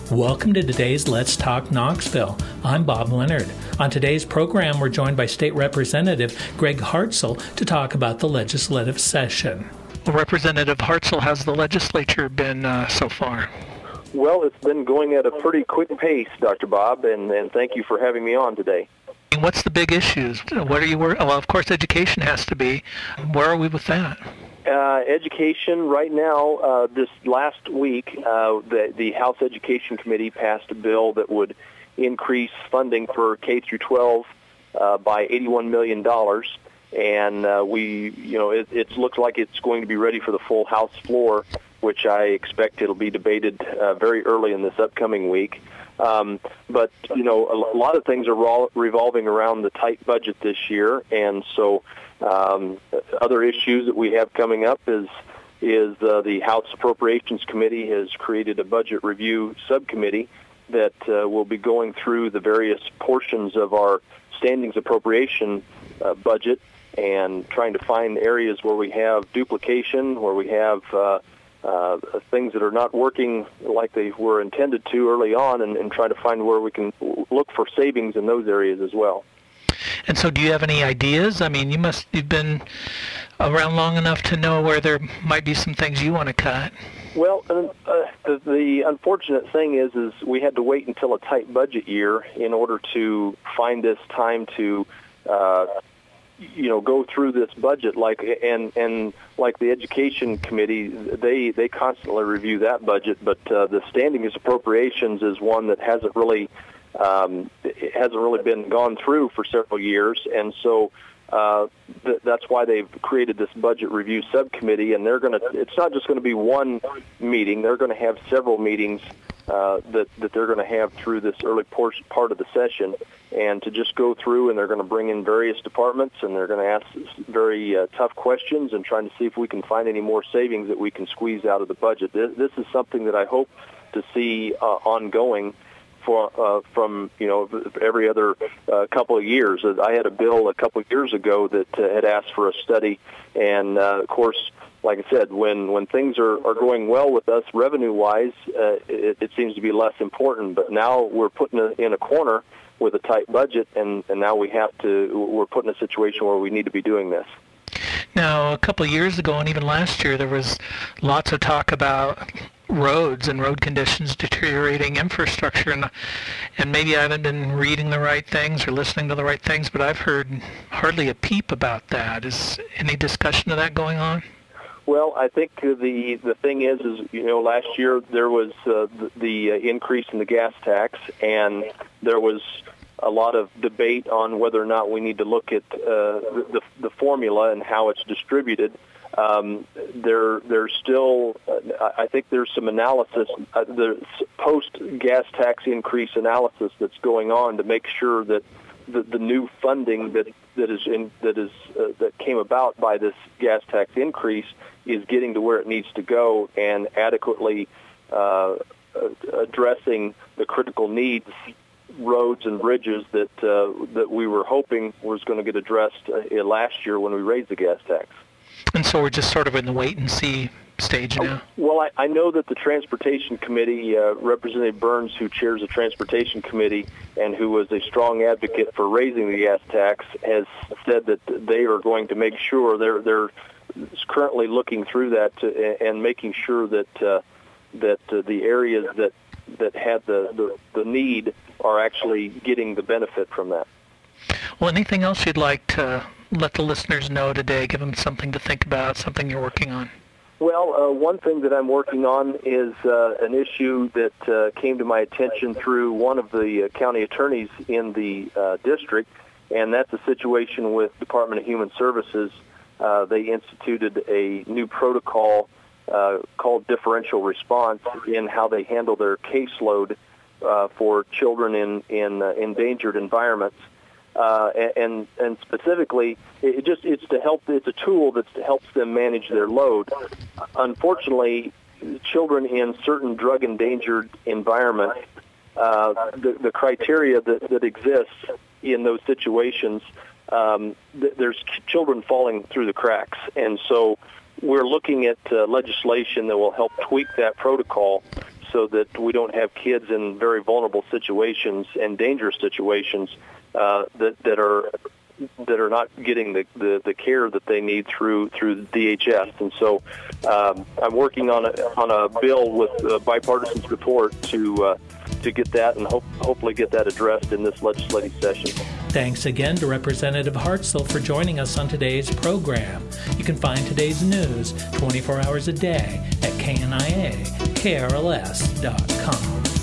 Welcome to today's Let's Talk Knoxville. I'm Bob Leonard. On today's program, we're joined by State Representative Greg Hartzell to talk about the legislative session. Well, Representative Hartzell, how's the legislature been so far? Well, it's been going at a pretty quick pace, Dr. Bob, and thank you for having me on today. What's the big issues? What are you working? Well, of course, education has to be. Where are we with that? Education right now, this last week, the House Education Committee passed a bill that would increase funding for K through 12 by $81 million. And it looks like it's going to be ready for the full House floor, which I expect it'll be debated very early in this upcoming week. But, a lot of things are revolving around the tight budget this year, and so other issues that we have coming up is the House Appropriations Committee has created a budget review subcommittee that will be going through the various portions of our standings appropriation budget and trying to find areas where we have duplication, where we have things that are not working like they were intended to early on, and try to find where we can look for savings in those areas as well. And so do you have any ideas? I mean, you've been around long enough to know where there might be some things you want to cut. Well, the unfortunate thing is we had to wait until a tight budget year in order to find this time to go through this budget, and like the Education Committee, they constantly review that budget, but the standings appropriations is one that hasn't really been gone through for several years, and so that's why they've created this budget review subcommittee, and it's not just going to be one meeting, they're going to have several meetings that they're going to have through this early part of the session, and to just go through, and they're going to bring in various departments, and they're going to ask very tough questions and trying to see if we can find any more savings that we can squeeze out of the budget. This is something that I hope to see ongoing from every other couple of years. I had a bill a couple of years ago that had asked for a study, and of course, like I said, when things are going well with us revenue-wise, it seems to be less important. But now we're put in a corner with a tight budget, and now we're put in a situation where we need to be doing this. Now, a couple of years ago, and even last year, there was lots of talk about roads and road conditions deteriorating infrastructure, and maybe I haven't been reading the right things or listening to the right things, but I've heard hardly a peep about that. Is any discussion of that going on? Well, I think the thing is last year there was the increase in the gas tax, and there was a lot of debate on whether or not we need to look at the formula and how it's distributed. There's still, I think there's some analysis, the post-gas tax increase analysis that's going on to make sure that the new funding that came about by this gas tax increase is getting to where it needs to go and adequately addressing the critical needs, roads and bridges that we were hoping was going to get addressed last year when we raised the gas tax. And so we're just sort of in the wait-and-see stage now? Well, I know that the Transportation Committee, Representative Burns, who chairs the Transportation Committee and who was a strong advocate for raising the gas tax, has said that they are going to make sure they're currently looking through that and making sure that the areas that had the need are actually getting the benefit from that. Well, anything else you'd like to let the listeners know today, give them something to think about, something you're working on? Well, one thing that I'm working on is an issue that came to my attention through one of the county attorneys in the district, and that's a situation with Department of Human Services. They instituted a new protocol called differential response in how they handle their caseload for children in endangered environments. And specifically, it's a tool that helps them manage their load. Unfortunately, children in certain drug-endangered environments, the criteria that exists in those situations, there's children falling through the cracks. And so we're looking at legislation that will help tweak that protocol so that we don't have kids in very vulnerable situations and dangerous situations that are not getting the care that they need through DHS. And so I'm working on a bill with bipartisan support to get that and hopefully get that addressed in this legislative session. Thanks again to Representative Hartzell for joining us on today's program. You can find today's news 24 hours a day at KNIA, KRLS.com.